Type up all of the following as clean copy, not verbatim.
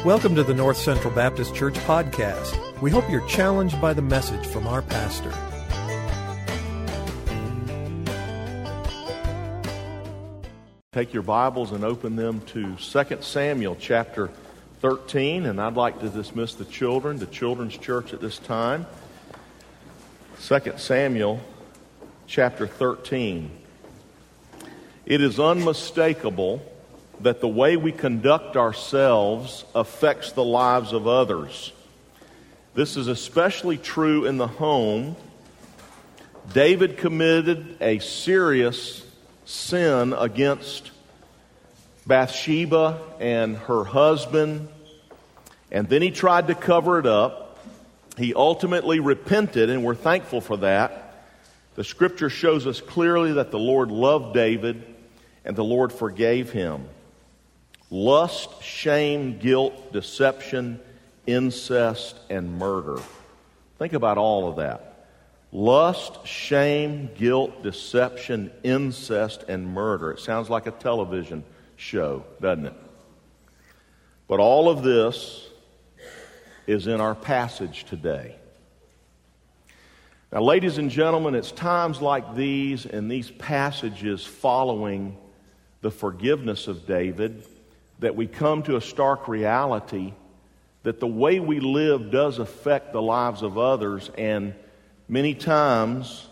Welcome to the North Central Baptist Church podcast. We hope you're challenged by the message from our pastor. Take your Bibles and open them to 2 Samuel chapter 13, and I'd like to dismiss the children's church at this time. 2 Samuel chapter 13. It is unmistakable that the way we conduct ourselves affects the lives of others. This is especially true in the home. David committed a serious sin against Bathsheba and her husband, and then he tried to cover it up. He ultimately repented, and we're thankful for that. The scripture shows us clearly that the Lord loved David and the Lord forgave him. Lust, shame, guilt, deception, incest, and murder. Think about all of that. Lust, shame, guilt, deception, incest, and murder. It sounds like a television show, doesn't it? But all of this is in our passage today. Now, ladies and gentlemen, it's times like these and these passages following the forgiveness of David that we come to a stark reality that the way we live does affect the lives of others, and many times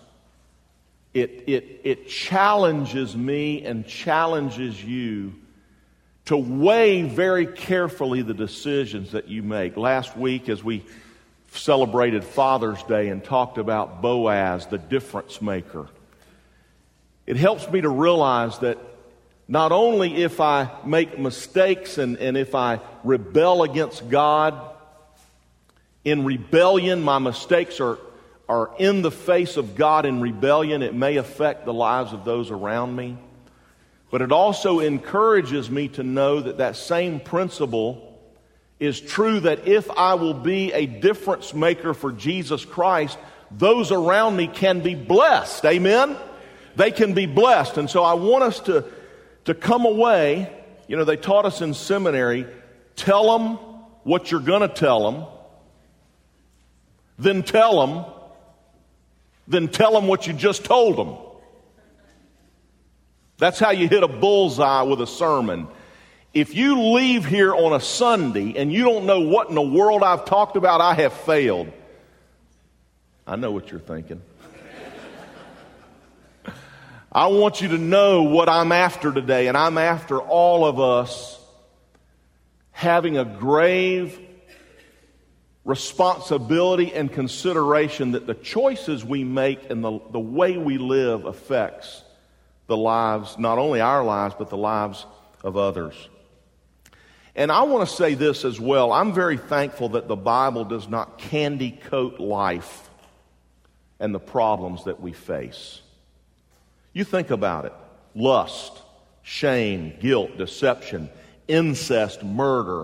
it challenges me and challenges you to weigh very carefully the decisions that you make. Last week, as we celebrated Father's Day and talked about Boaz, the difference maker, it helps me to realize that not only if I make mistakes and if I rebel against God, in rebellion, my mistakes are in the face of God in rebellion, it may affect the lives of those around me. But it also encourages me to know that that same principle is true, that if I will be a difference maker for Jesus Christ, those around me can be blessed. Amen? They can be blessed. And so I want us to come away. You know, they taught us in seminary, tell them what you're going to tell them, then tell them what you just told them. That's how you hit a bullseye with a sermon. If you leave here on a Sunday and you don't know what in the world I've talked about, I have failed. I know what you're thinking. I want you to know what I'm after today, and I'm after all of us having a grave responsibility and consideration that the choices we make and the way we live affects the lives, not only our lives, but the lives of others. And I want to say this as well. I'm very thankful that the Bible does not candy coat life and the problems that we face. You think about it. Lust, shame, guilt, deception, incest, murder.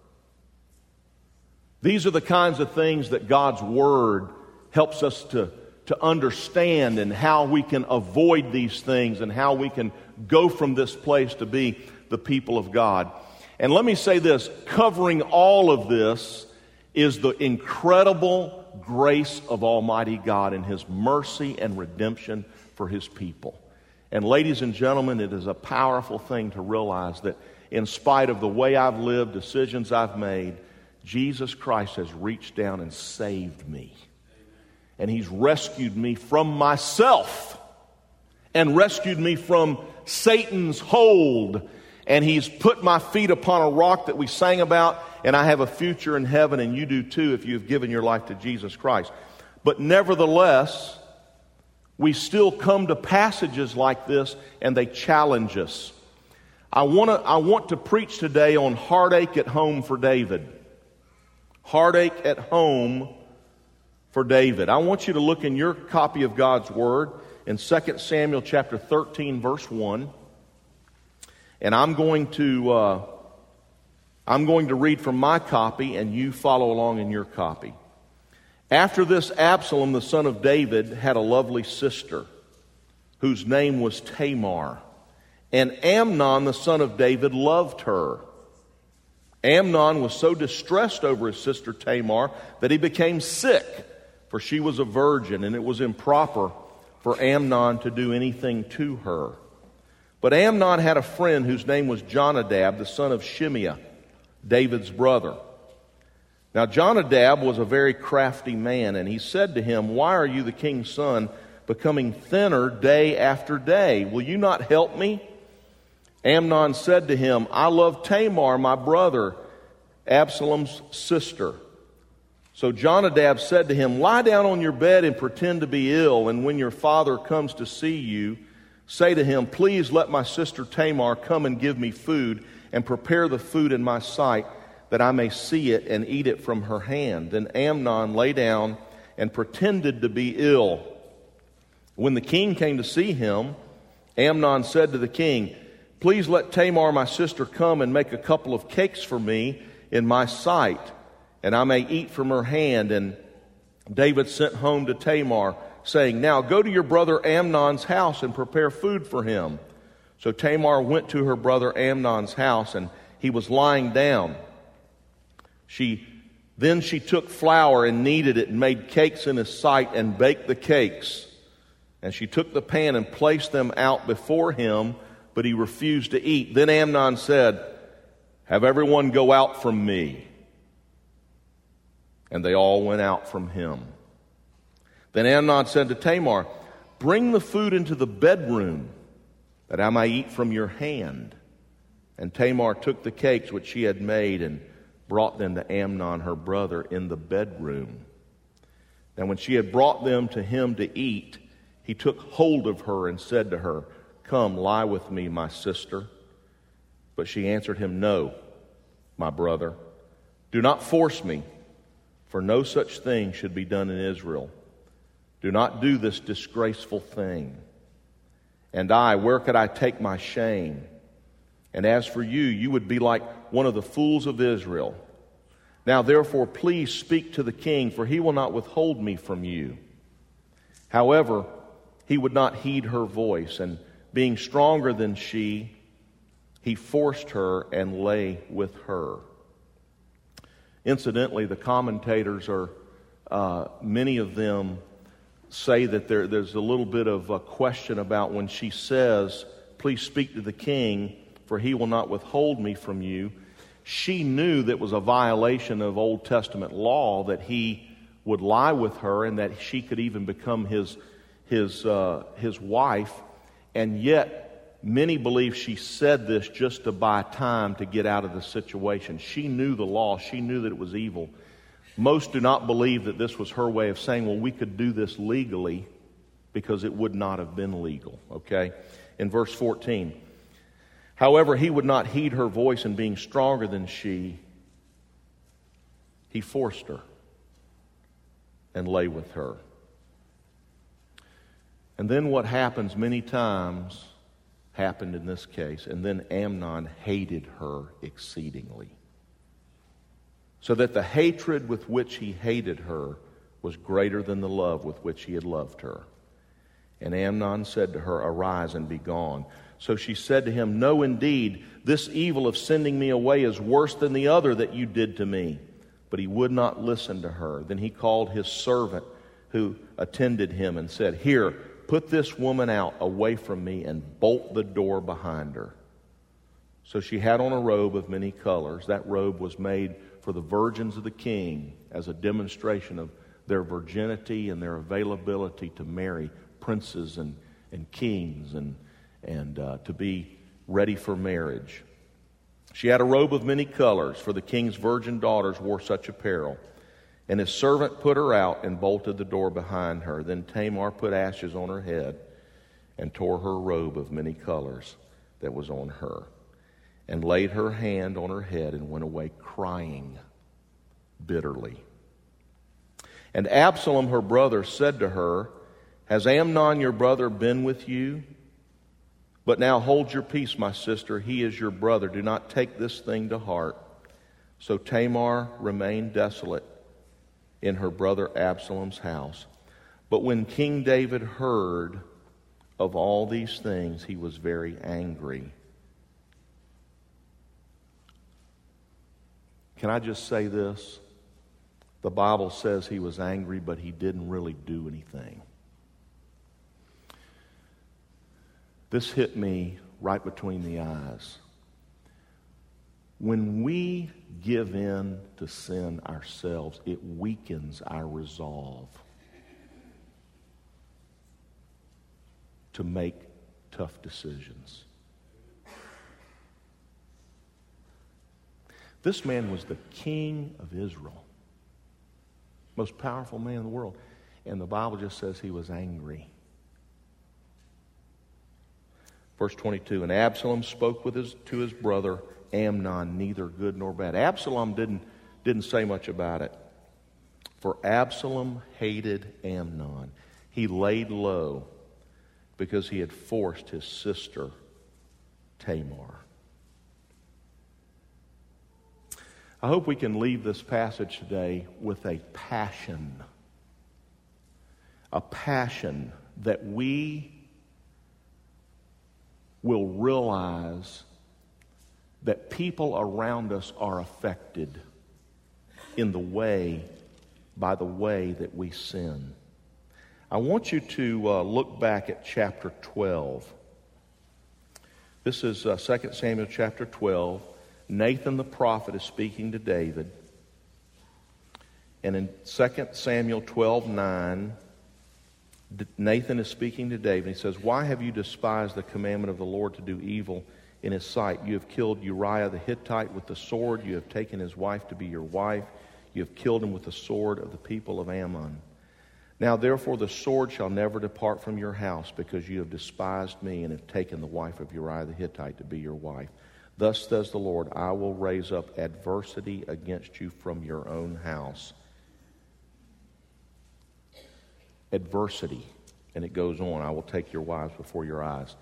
These are the kinds of things that God's Word helps us to understand, and how we can avoid these things and how we can go from this place to be the people of God. And let me say this, covering all of this is the incredible grace of Almighty God and His mercy and redemption for His people. And ladies and gentlemen, it is a powerful thing to realize that in spite of the way I've lived, decisions I've made, Jesus Christ has reached down and saved me. And He's rescued me from myself and rescued me from Satan's hold. And He's put my feet upon a rock that we sang about, and I have a future in heaven, and you do too if you have given your life to Jesus Christ. But nevertheless, we still come to passages like this, and they challenge us. I want to preach today on heartache at home for David. Heartache at home for David. I want you to look in your copy of God's Word in 2 Samuel chapter 13, verse 1. And I'm going to read from my copy, and you follow along in your copy. After this, Absalom, the son of David, had a lovely sister whose name was Tamar. And Amnon, the son of David, loved her. Amnon was so distressed over his sister Tamar that he became sick, for she was a virgin, and it was improper for Amnon to do anything to her. But Amnon had a friend whose name was Jonadab, the son of Shimeah, David's brother. Now Jonadab was a very crafty man, and he said to him, "Why are you, the king's son, becoming thinner day after day? Will you not help me?" Amnon said to him, "I love Tamar, my brother, Absalom's sister." So Jonadab said to him, "Lie down on your bed and pretend to be ill, and when your father comes to see you, say to him, 'Please let my sister Tamar come and give me food, and prepare the food in my sight, that I may see it and eat it from her hand.'" Then Amnon lay down and pretended to be ill. When the king came to see him, Amnon said to the king, "Please let Tamar, my sister, come and make a couple of cakes for me in my sight, and I may eat from her hand." And David sent home to Tamar, saying, "Now go to your brother Amnon's house and prepare food for him." So Tamar went to her brother Amnon's house, and he was lying down. Then she took flour and kneaded it and made cakes in his sight and baked the cakes. And she took the pan and placed them out before him, but he refused to eat. Then Amnon said, "Have everyone go out from me." And they all went out from him. Then Amnon said to Tamar, "Bring the food into the bedroom, that I may eat from your hand." And Tamar took the cakes which she had made and brought them to Amnon her brother in the bedroom. Now when she had brought them to him to eat, he took hold of her and said to her, "Come, lie with me, my sister." But she answered him, "No, my brother, do not force me, for no such thing should be done in Israel. Do not do this disgraceful thing. And I, where could I take my shame? And as for you, you would be like one of the fools of Israel. Now therefore, please speak to the king, for he will not withhold me from you." However, he would not heed her voice, and being stronger than she, he forced her and lay with her. Incidentally, the commentators many of them say that there's a little bit of a question about when she says, "Please speak to the king, for he will not withhold me from you." She knew that was a violation of Old Testament law, that he would lie with her and that she could even become his wife. And yet, many believe she said this just to buy time to get out of the situation. She knew the law. She knew that it was evil. Most do not believe that this was her way of saying, well, we could do this legally, because it would not have been legal. Okay? In verse 14, however, he would not heed her voice, and being stronger than she, he forced her and lay with her. And then what happens many times happened in this case. And then Amnon hated her exceedingly, so that the hatred with which he hated her was greater than the love with which he had loved her. And Amnon said to her, "Arise and be gone." So she said to him, "No, indeed, this evil of sending me away is worse than the other that you did to me." But he would not listen to her. Then he called his servant who attended him and said, "Here, put this woman out away from me and bolt the door behind her." So she had on a robe of many colors. That robe was made for the virgins of the king as a demonstration of their virginity and their availability to marry princes and kings and to be ready for marriage. She had a robe of many colors, for the king's virgin daughters wore such apparel. And his servant put her out and bolted the door behind her. Then Tamar put ashes on her head and tore her robe of many colors that was on her, and laid her hand on her head and went away crying bitterly. And Absalom, her brother, said to her, "Has Amnon your brother been with you? But now hold your peace, my sister. He is your brother. Do not take this thing to heart." So Tamar remained desolate in her brother Absalom's house. But when King David heard of all these things, he was very angry. Can I just say this? The Bible says he was angry, but he didn't really do anything. This hit me right between the eyes. When we give in to sin ourselves, it weakens our resolve to make tough decisions. This man was the king of Israel, most powerful man in the world, and the Bible just says he was angry. Verse 22, and Absalom spoke to his brother Amnon, neither good nor bad. Absalom didn't say much about it. For Absalom hated Amnon. He laid low because he had forced his sister Tamar. I hope we can leave this passage today with a passion that we will realize that people around us are affected by the way that we sin. I want you to look back at chapter 12. This is 2 Samuel chapter 12. Nathan the prophet is speaking to David. And in 2 Samuel 12:9, Nathan is speaking to David. He says, why have you despised the commandment of the Lord to do evil in his sight? You have killed Uriah the Hittite with the sword. You have taken his wife to be your wife. You have killed him with the sword of the people of Ammon. Now therefore the sword shall never depart from your house, because you have despised me and have taken the wife of Uriah the Hittite to be your wife. Thus says the Lord, I will raise up adversity against you from your own house. Adversity. And it goes on, I will take your wives before your eyes.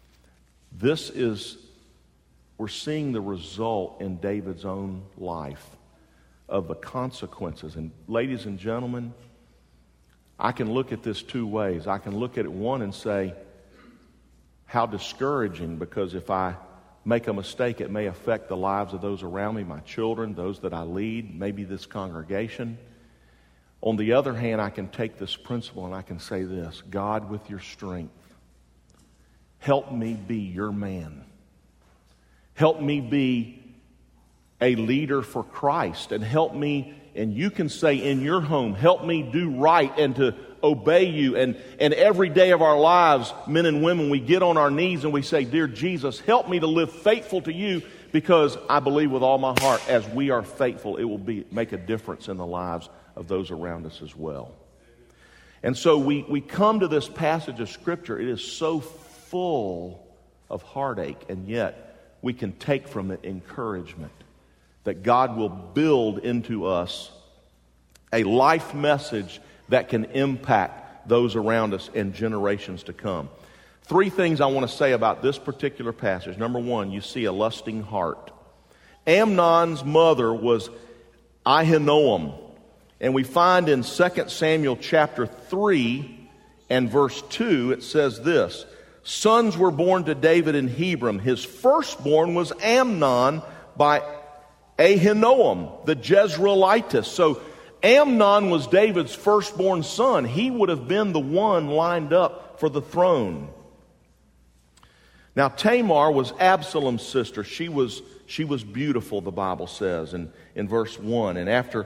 We're seeing the result in David's own life of the consequences. And ladies and gentlemen, I can look at this two ways. I can look at it one and say, how discouraging, because if I make a mistake, it may affect the lives of those around me, my children, those that I lead, maybe this congregation. On the other hand, I can take this principle and I can say this, God, with your strength, help me be your man. Help me be a leader for Christ, and help me, and you can say in your home, help me do right and to obey you. And every day of our lives, men and women, we get on our knees and we say, dear Jesus, help me to live faithful to you, because I believe with all my heart, as we are faithful, it will make a difference in the lives of those around us as well. And so we come to this passage of Scripture. It is so full of heartache, and yet we can take from it encouragement that God will build into us a life message that can impact those around us in generations to come. Three things I want to say about this particular passage. Number one, you see a lusting heart. Amnon's mother was Ahinoam. And we find in 2 Samuel chapter 3 and verse 2, it says this, sons were born to David in Hebron. His firstborn was Amnon by Ahinoam, the Jezreelitess. So Amnon was David's firstborn son. He would have been the one lined up for the throne. Now Tamar was Absalom's sister. She was beautiful, the Bible says in verse 1. And after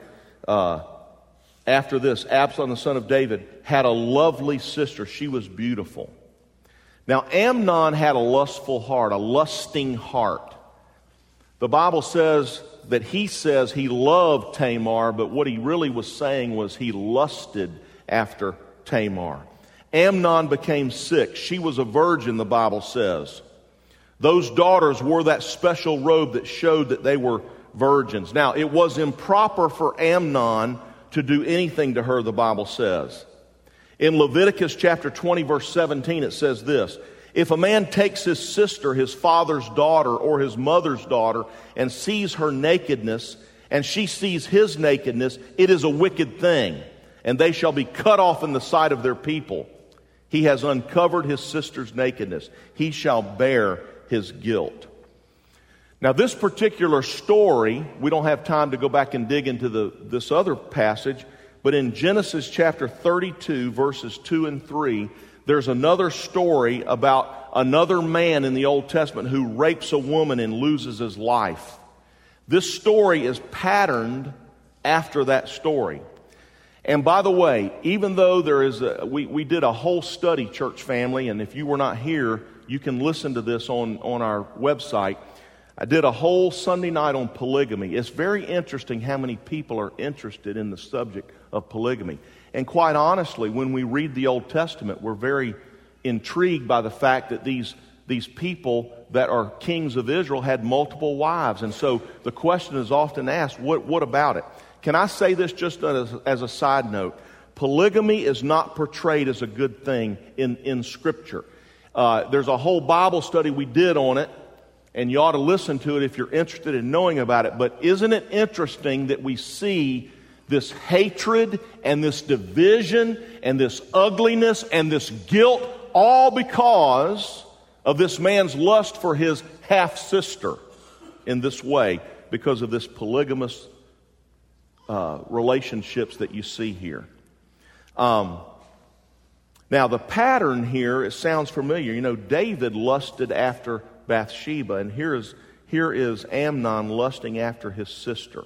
this, Absalom, the son of David, had a lovely sister. She was beautiful. Now Amnon had a lustful heart, a lusting heart. The Bible says that he says he loved Tamar, but what he really was saying was he lusted after Tamar. Amnon became sick. She was a virgin, the Bible says. Those daughters wore that special robe that showed that they were virgins. Now, it was improper for Amnon to do anything to her, the Bible says. In Leviticus chapter 20, verse 17, it says this, if a man takes his sister, his father's daughter, or his mother's daughter, and sees her nakedness, and she sees his nakedness, it is a wicked thing, and they shall be cut off in the sight of their people. He has uncovered his sister's nakedness. He shall bear his guilt. Now, this particular story, we don't have time to go back and dig into this other passage, but in Genesis chapter 32, verses 2 and 3, there's another story about another man in the Old Testament who rapes a woman and loses his life. This story is patterned after that story. And by the way, even though there is we did a whole study, church family, and if you were not here, you can listen to this on our website. I did a whole Sunday night on polygamy. It's very interesting how many people are interested in the subject of polygamy. And quite honestly, when we read the Old Testament, we're very intrigued by the fact that these people that are kings of Israel had multiple wives. And so the question is often asked, what about it? Can I say this just as a side note? Polygamy is not portrayed as a good thing in Scripture. There's a whole Bible study we did on it, and you ought to listen to it if you're interested in knowing about it. But isn't it interesting that we see this hatred and this division and this ugliness and this guilt all because of this man's lust for his half-sister in this way, because of this polygamous relationships that you see here. Now, the pattern here, it sounds familiar. You know, David lusted after Bathsheba, and here is Amnon lusting after his sister.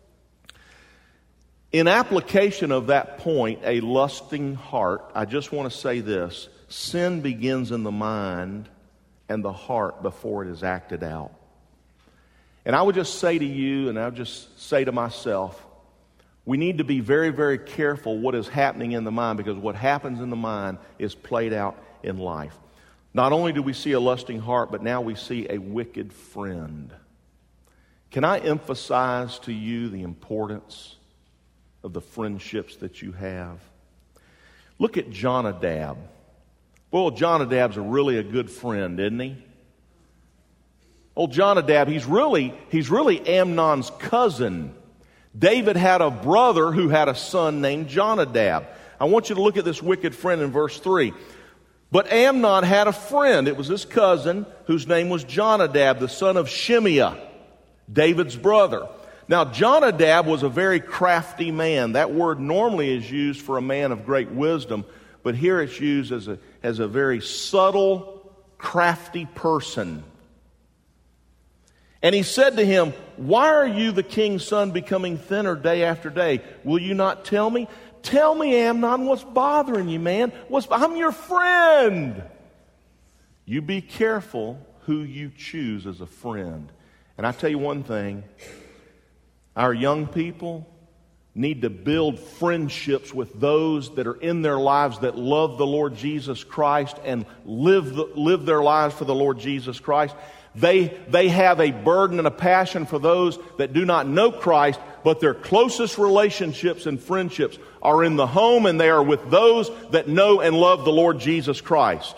In application of that point, a lusting heart, I just want to say this: sin begins in the mind and the heart before it is acted out. And I would just say to you, and I would just say to myself, we need to be very, very careful what is happening in the mind, because what happens in the mind is played out in life. Not only do we see a lusting heart, but now we see a wicked friend. Can I emphasize to you the importance of the friendships that you have? Look at Jonadab. Well, Jonadab's really a good friend, isn't he? Old Jonadab, he's really Amnon's cousin. David had a brother who had a son named Jonadab. I want you to look at this wicked friend in verse 3. But Amnon had a friend. It was his cousin, whose name was Jonadab, the son of Shimeah, David's brother. Now, Jonadab was a very crafty man. That word normally is used for a man of great wisdom, but here it's used as a very subtle, crafty person. And he said to him, "Why are you, the king's son, becoming thinner day after day? Will you not tell me? Tell me, Amnon, what's bothering you, man? I'm your friend." You be careful who you choose as a friend. And I tell you one thing, our young people need to build friendships with those that are in their lives that love the Lord Jesus Christ and live their lives for the Lord Jesus Christ. They have a burden and a passion for those that do not know Christ, but their closest relationships and friendships are in the home, and they are with those that know and love the Lord Jesus Christ.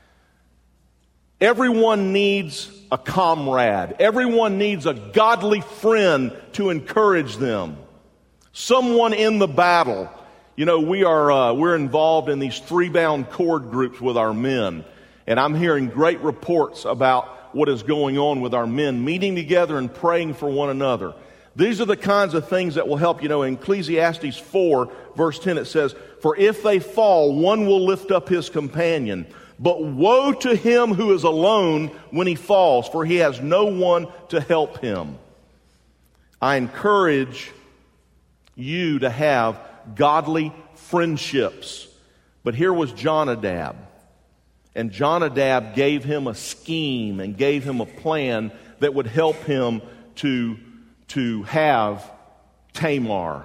Everyone needs a comrade. Everyone needs a godly friend to encourage them. Someone in the battle. You know, we're involved in these 3-bound cord groups with our men, and I'm hearing great reports about what is going on with our men meeting together and praying for one another. These are the kinds of things that will help. You know, in Ecclesiastes 4, verse 10, it says, "For if they fall, one will lift up his companion. But woe to him who is alone when he falls, for he has no one to help him." I encourage you to have godly friendships. But here was Jonadab. And Jonadab gave him a scheme and gave him a plan that would help him to have Tamar.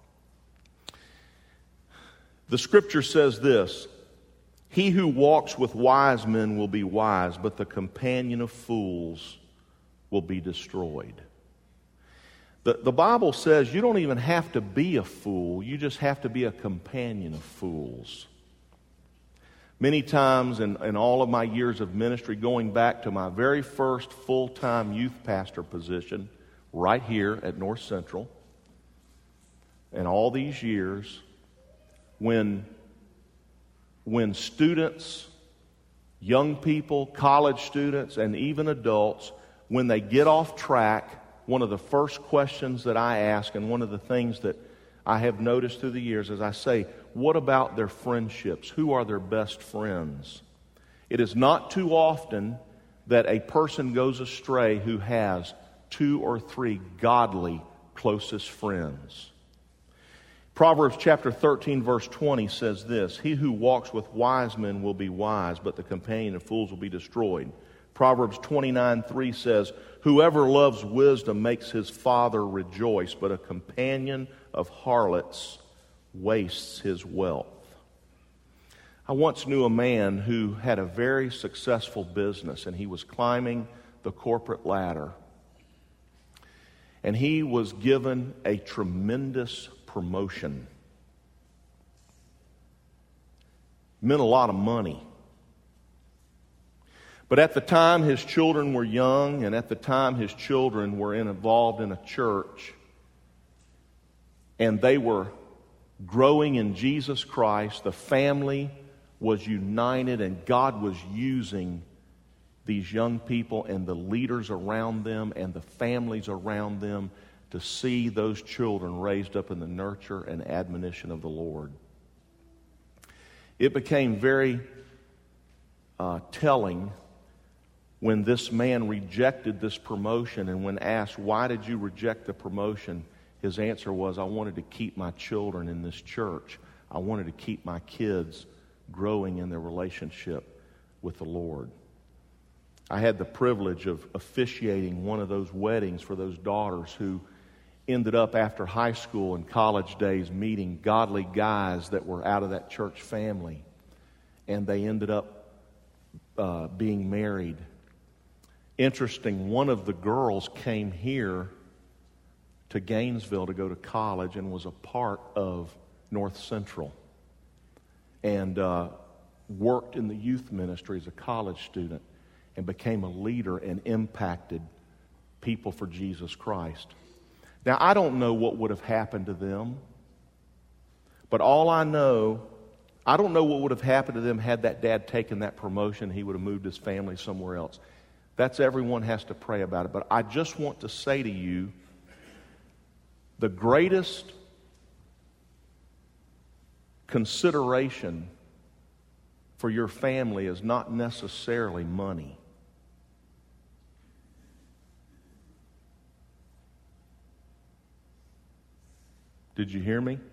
The scripture says this: "He who walks with wise men will be wise, but the companion of fools will be destroyed." The Bible says you don't even have to be a fool. You just have to be a companion of fools. Many times in all of my years of ministry, going back to my very first full-time youth pastor position right here at North Central, and all these years, when students, young people, college students, and even adults when they get off track, one of the first questions that I ask, and one of the things that I have noticed through the years, is I say, what about their friendships? Who are their best friends? It is not too often that a person goes astray who has 2 or 3 godly closest friends. Proverbs chapter 13 verse 20 says this, "He who walks with wise men will be wise, but the companion of fools will be destroyed." Proverbs 29:3 says, "Whoever loves wisdom makes his father rejoice, but a companion of harlots wastes his wealth." I once knew a man who had a very successful business, and he was climbing the corporate ladder. And he was given a tremendous promotion. Meant a lot of money. But at the time his children were young, and at the time his children were involved in a church, and they were growing in Jesus Christ, the family was united, and God was using these young people and the leaders around them and the families around them to see those children raised up in the nurture and admonition of the Lord. It became very telling when this man rejected this promotion, and when asked, "Why did you reject the promotion?" his answer was, "I wanted to keep my children in this church. I wanted to keep my kids growing in their relationship with the Lord." I had the privilege of officiating one of those weddings for those daughters who ended up, after high school and college days, meeting godly guys that were out of that church family. And they ended up being married. Interesting, one of the girls came here to Gainesville to go to college and was a part of North Central, and worked in the youth ministry as a college student, and became a leader and impacted people for Jesus Christ. Now, I don't know what would have happened to them, but all I don't know what would have happened to them had that dad taken that promotion. He would have moved his family somewhere else. That's, everyone has to pray about it. But I just want to say to you, the greatest consideration for your family is not necessarily money. Did you hear me?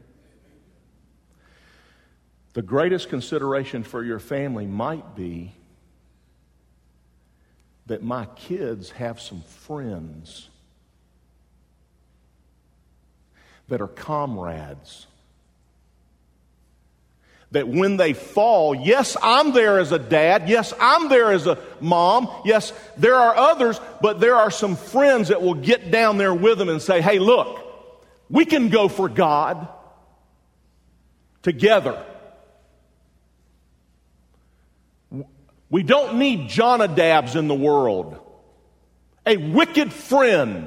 The greatest consideration for your family might be that my kids have some friends that are comrades. That when they fall, yes, I'm there as a dad. Yes, I'm there as a mom. Yes, there are others, but there are some friends that will get down there with them and say, "Hey, look, we can go for God together. We don't need Jonadabs in the world. A wicked friend."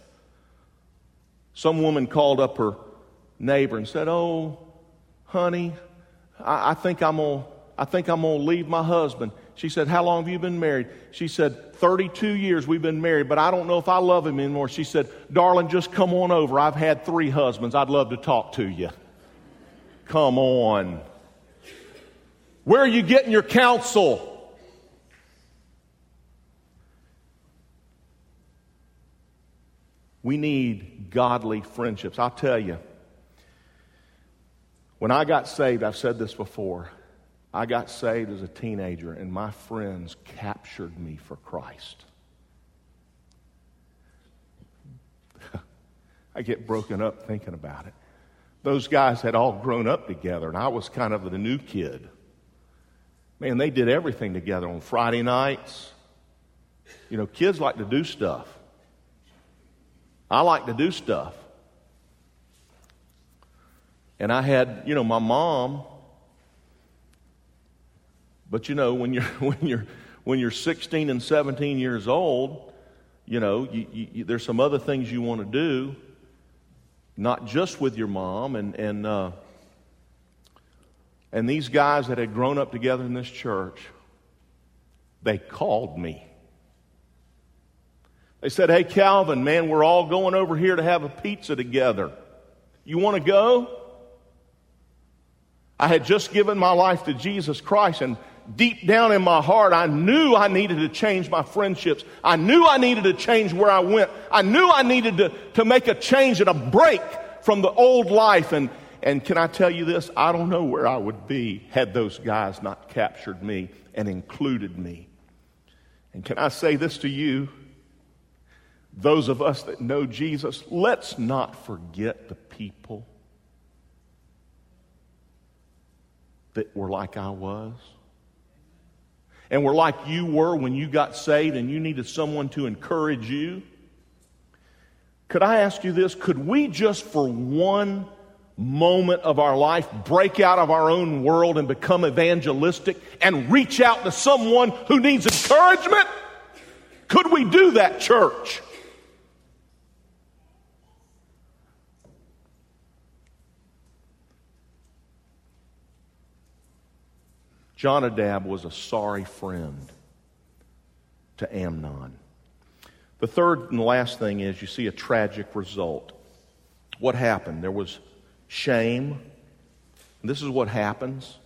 Some woman called up her neighbor and said, "Oh, honey, I think I'm gonna leave my husband." She said, "How long have you been married?" She said, 32 years we've been married, but I don't know if I love him anymore. She said, "Darling, just come on over. I've had 3 husbands. I'd love to talk to you." Come on. Where are you getting your counsel? We need godly friendships. I'll tell you, when I got saved, I've said this before, I got saved as a teenager, and my friends captured me for Christ. I get broken up thinking about it. Those guys had all grown up together, and I was kind of the new kid. Man, they did everything together on Friday nights. You know, kids like to do stuff. I like to do stuff. And I had, my mom. But when you're 16 and 17 years old, there's some other things you want to do, not just with your mom. And these guys that had grown up together in this church, they called me. They said, hey, Calvin, man, we're all going over here to have a pizza together. You want to go? I had just given my life to Jesus Christ, and deep down in my heart, I knew I needed to change my friendships. I knew I needed to change where I went. I knew I needed to make a change and a break from the old life. And can I tell you this? I don't know where I would be had those guys not captured me and included me. And can I say this to you? Those of us that know Jesus, let's not forget the people that were like I was. And were like you were when you got saved and you needed someone to encourage you. Could I ask you this? Could we just for one moment of our life break out of our own world and become evangelistic and reach out to someone who needs encouragement? Could we do that, church? Jonadab was a sorry friend to Amnon. The third and last thing is you see a tragic result. What happened? There was shame. And this is what happens.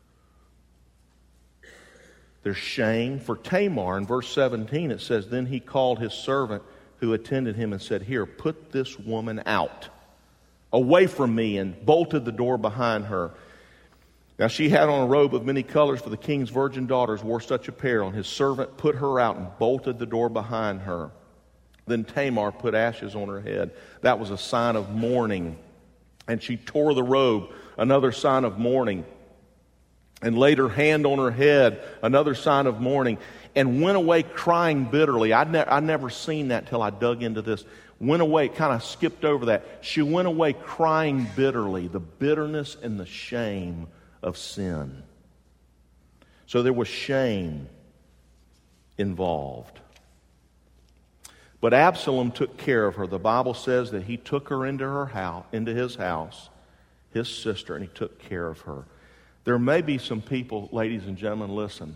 There's shame for Tamar. In verse 17 it says, then he called his servant who attended him and said, here, put this woman out, away from me, and bolted the door behind her. Now she had on a robe of many colors, for the king's virgin daughters wore such apparel. And his servant put her out and bolted the door behind her. Then Tamar put ashes on her head. That was a sign of mourning. And she tore the robe, another sign of mourning. And laid her hand on her head, another sign of mourning. And went away crying bitterly. I'd never seen that till I dug into this. Went away, kind of skipped over that. She went away crying bitterly. The bitterness and the shame of sin. So there was shame involved. But Absalom took care of her. The Bible says that he took her into his house, his sister, and he took care of her. There may be some people, ladies and gentlemen, listen,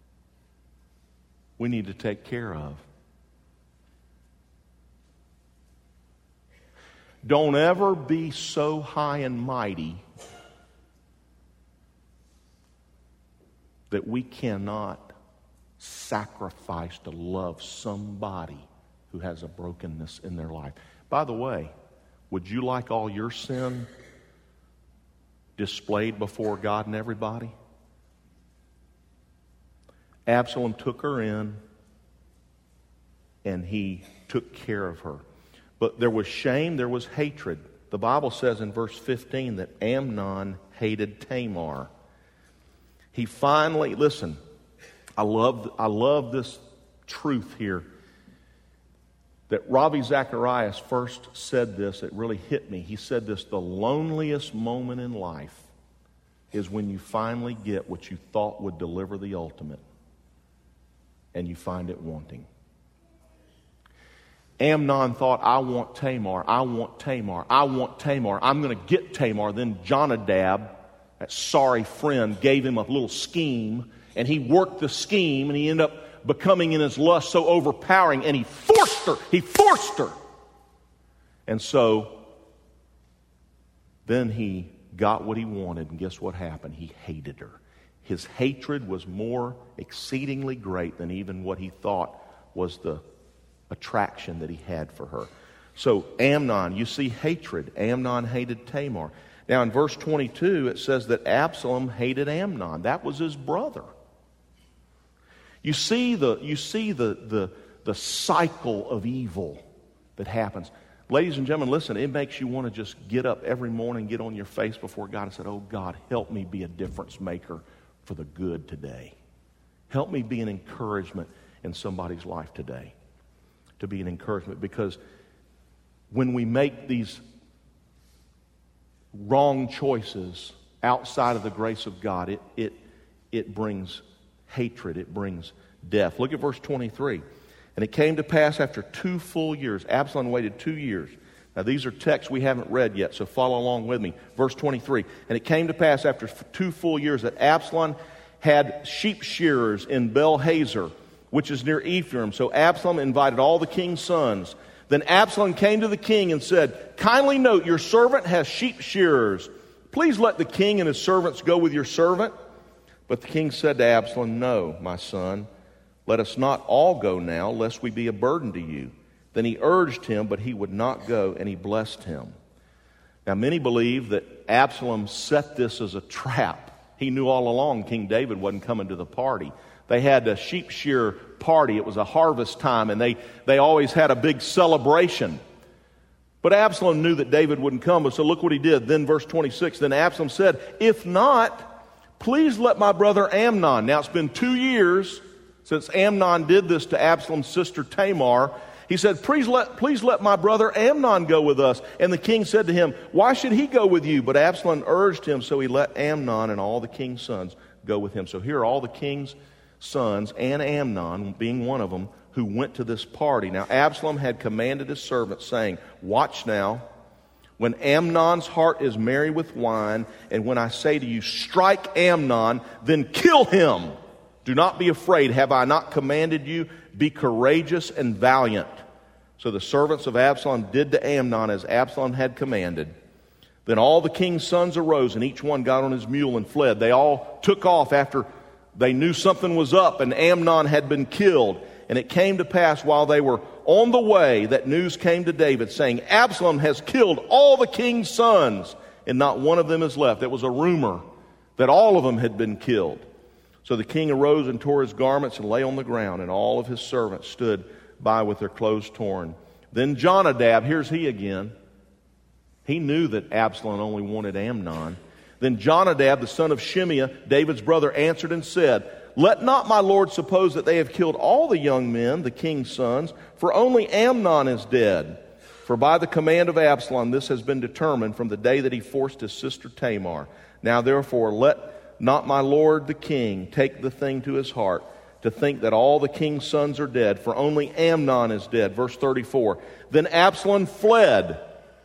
we need to take care of. Don't ever be so high and mighty that we cannot sacrifice to love somebody who has a brokenness in their life. By the way, would you like all your sin displayed before God and everybody? Absalom took her in and he took care of her. But there was shame, there was hatred. The Bible says in verse 15 that Amnon hated Tamar. He finally, listen, I love this truth here. That Ravi Zacharias first said this, it really hit me. He said this, the loneliest moment in life is when you finally get what you thought would deliver the ultimate, and you find it wanting. Amnon thought, I want Tamar, I want Tamar, I want Tamar. I'm going to get Tamar. Then Jonadab, that sorry friend, gave him a little scheme, and he worked the scheme, and he ended up becoming in his lust so overpowering, and he forced her. And so then he got what he wanted, and guess what happened? He hated her. His hatred was more exceedingly great than even what he thought was the attraction that he had for her. So Amnon, you see hatred. Amnon hated Tamar. Now in verse 22 it says that Absalom hated Amnon. That was his brother. You see the cycle of evil that happens. Ladies and gentlemen, listen, it makes you want to just get up every morning, get on your face before God and say, oh God, help me be a difference maker for the good today. Help me be an encouragement in somebody's life today. To be an encouragement, because when we make these wrong choices outside of the grace of God, it brings hatred, it brings death. Look at verse 23. And it came to pass after 2 full years. Absalom waited 2 years. Now these are texts we haven't read yet, so follow along with me. Verse 23. And it came to pass after 2 full years that Absalom had sheep shearers in Bel-Hazor, which is near Ephraim. So Absalom invited all the king's sons. Then Absalom came to the king and said, kindly note, your servant has sheep shearers. Please let the king and his servants go with your servant. But the king said to Absalom, no, my son, let us not all go now, lest we be a burden to you. Then he urged him, but he would not go, and he blessed him. Now many believe that Absalom set this as a trap. He knew all along King David wasn't coming to the party. They had a sheep shear party. It was a harvest time, and they always had a big celebration. But Absalom knew that David wouldn't come, so look what he did. Then verse 26, then Absalom said, if not, please let my brother Amnon. Now it's been 2 years since Amnon did this to Absalom's sister Tamar. He said, please let my brother Amnon go with us. And the king said to him, why should he go with you? But Absalom urged him, so he let Amnon and all the king's sons go with him. So here are all the king's sons and Amnon, being one of them, who went to this party. Now Absalom had commanded his servants, saying, watch now, when Amnon's heart is merry with wine, and when I say to you, strike Amnon, then kill him. Do not be afraid. Have I not commanded you? Be courageous and valiant. So the servants of Absalom did to Amnon as Absalom had commanded. Then all the king's sons arose, and each one got on his mule and fled. They all took off after they knew something was up, and Amnon had been killed. And it came to pass while they were on the way that news came to David, saying, Absalom has killed all the king's sons, and not one of them is left. It was a rumor that all of them had been killed. So the king arose and tore his garments and lay on the ground, and all of his servants stood by with their clothes torn. Then Jonadab, here's he again. He knew that Absalom only wanted Amnon. Then Jonadab, the son of Shimeah, David's brother, answered and said, let not my lord suppose that they have killed all the young men, the king's sons, for only Amnon is dead. For by the command of Absalom this has been determined from the day that he forced his sister Tamar. Now therefore let not my lord the king take the thing to his heart, to think that all the king's sons are dead, for only Amnon is dead. Verse 34, then Absalom fled.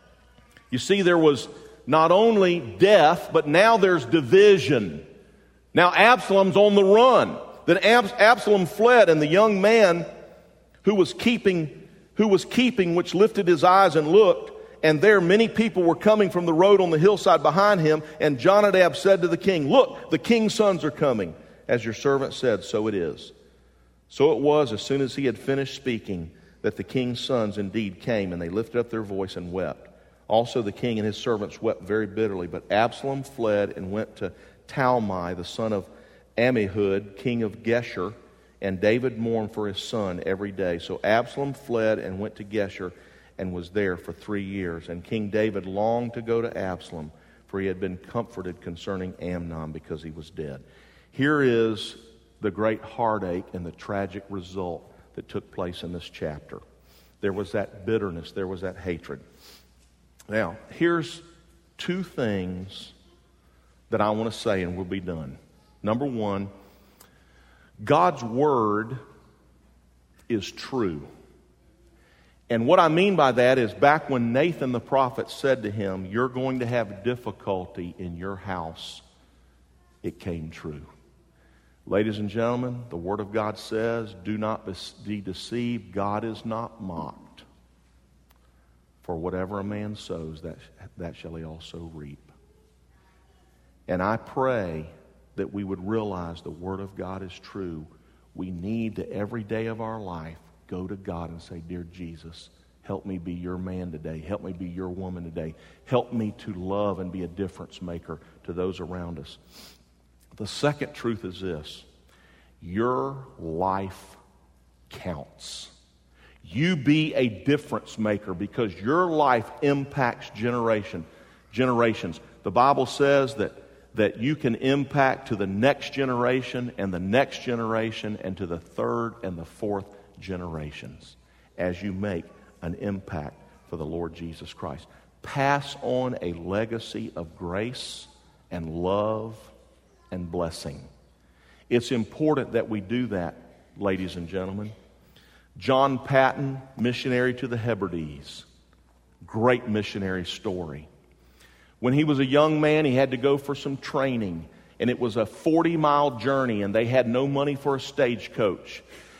You see, there was not only death, but now there's division. Now Absalom's on the run. Then Absalom fled, and the young man who was keeping, which lifted his eyes and looked, and there many people were coming from the road on the hillside behind him. And Jonadab said to the king, look, the king's sons are coming. As your servant said, so it is. So it was, as soon as he had finished speaking, that the king's sons indeed came, and they lifted up their voice and wept. Also the king and his servants wept very bitterly. But Absalom fled and went to Talmai, the son of Ammihud, king of Geshur, and David mourned for his son every day. So Absalom fled and went to Geshur, and was there for 3 years. And King David longed to go to Absalom, for he had been comforted concerning Amnon because he was dead. Here is the great heartache and the tragic result that took place in this chapter. There was that bitterness, there was that hatred. Now, here's 2 things that I want to say, and we'll be done. Number 1, God's word is true. And what I mean by that is back when Nathan the prophet said to him, you're going to have difficulty in your house, it came true. Ladies and gentlemen, the Word of God says, do not be deceived. God is not mocked. For whatever a man sows, that shall he also reap. And I pray that we would realize the Word of God is true. We need to, every day of our life, go to God and say, dear Jesus, help me be your man today. Help me be your woman today. Help me to love and be a difference maker to those around us. The second truth is this: your life counts. You be a difference maker because your life impacts generations. The Bible says that you can impact to the next generation and the next generation and to the third and the fourth generations as you make an impact for the Lord Jesus Christ. Pass on a legacy of grace and love and blessing. It's important that we do that, ladies and gentlemen. John Patton, missionary to the Hebrides. Great missionary story. When he was a young man, he had to go for some training, and it was a 40-mile journey, and they had no money for a stagecoach.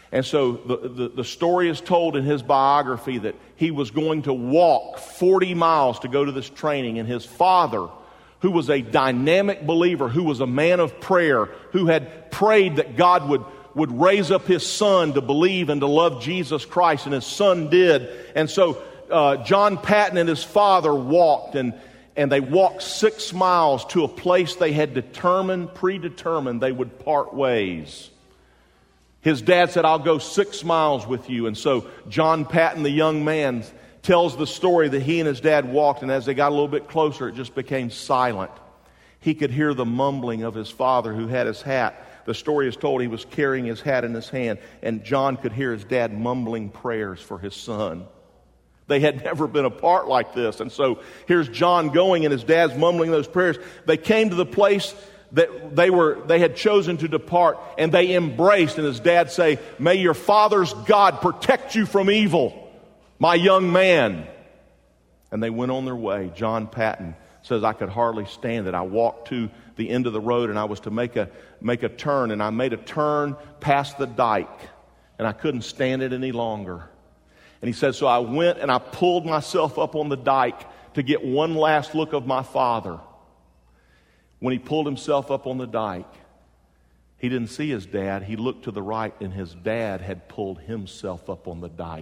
And so the story is told in his biography that he was going to walk 40 miles to go to this training, and his father, who was a dynamic believer, who was a man of prayer, who had prayed that God would raise up his son to believe and to love Jesus Christ, and his son did. And so John Paton and his father walked, and they walked 6 miles to a place they had predetermined they would part ways. His dad said, "I'll go 6 miles with you." And so John Paton, the young man, tells the story that he and his dad walked, and as they got a little bit closer, it just became silent. He could hear the mumbling of his father, who had his hat. The story is told he was carrying his hat in his hand, and John could hear his dad mumbling prayers for his son. They had never been apart like this. And so here's John going, and his dad's mumbling those prayers. They came to the place that they had chosen to depart, and they embraced, and his dad say, "May your father's God protect you from evil, my young man." And they went on their way. John Paton says, "I could hardly stand it. I walked to the end of the road, and I was to make a turn, and I made a turn past the dike, and I couldn't stand it any longer." And he says, "So I went and I pulled myself up on the dike to get one last look of my father." When he pulled himself up on the dike, he didn't see his dad. He looked to the right, and his dad had pulled himself up on the dike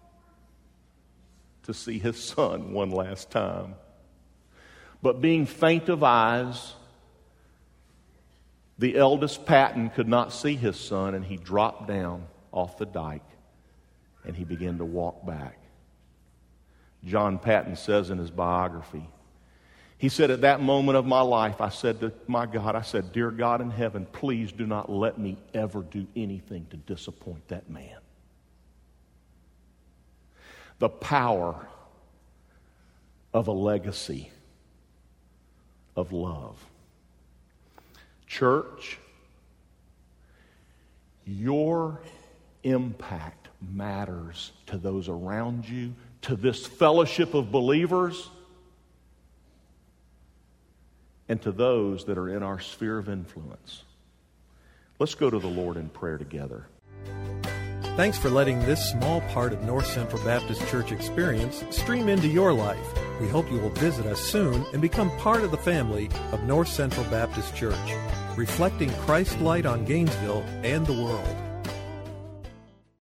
to see his son one last time. But being faint of eyes, the eldest Paton could not see his son, and he dropped down off the dike, and he began to walk back. John Paton says in his biography, he said, "At that moment of my life, I said to my God, I said, 'Dear God in heaven, please do not let me ever do anything to disappoint that man.'" The power of a legacy of love. Church, your impact matters to those around you, to this fellowship of believers, and to those that are in our sphere of influence. Let's go to the Lord in prayer together. Thanks for letting this small part of North Central Baptist Church experience stream into your life. We hope you will visit us soon and become part of the family of North Central Baptist Church, reflecting Christ's light on Gainesville and the world.